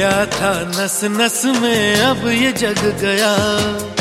गया था नस नस में अब ये जग गया।